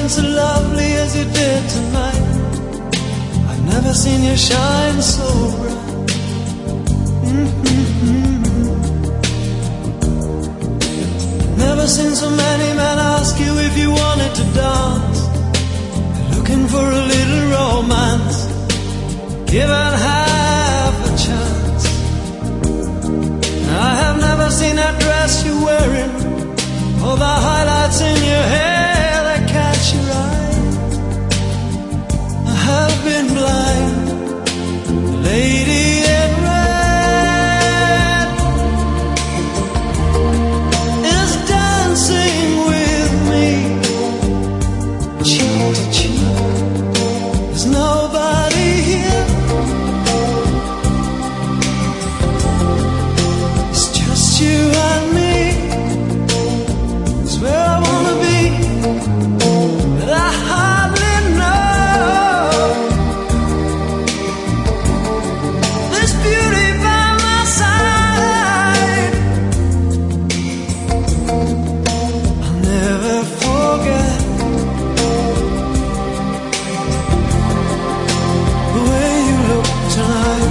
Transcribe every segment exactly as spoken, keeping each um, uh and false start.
looking so lovely as you did tonight. I've never seen you shine so bright. Mm-hmm. Never seen so many men ask you if you wanted to dance. They're looking for a little romance, given half a chance. I have never seen that dress you're wearing, or the highlights in your hair that catch your eye. I have been blind, the lady in red is dancing with me, cheek to cheek. There's nobody here, it's just you and me. It's where I wanna be, but I hardly know. This beauty by my side, I'll never forget the way you look tonight.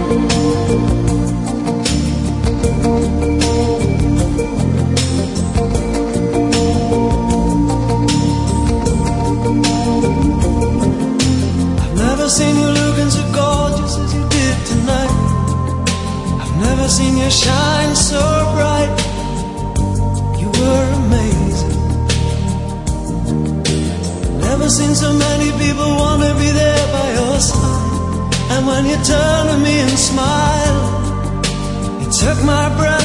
I've never seen you looking so gorgeous as you did tonight. I've never seen you shine so bright. You were amazing. Never seen so many people want to be there by your side. And when you turned to me and smiled, it took my breath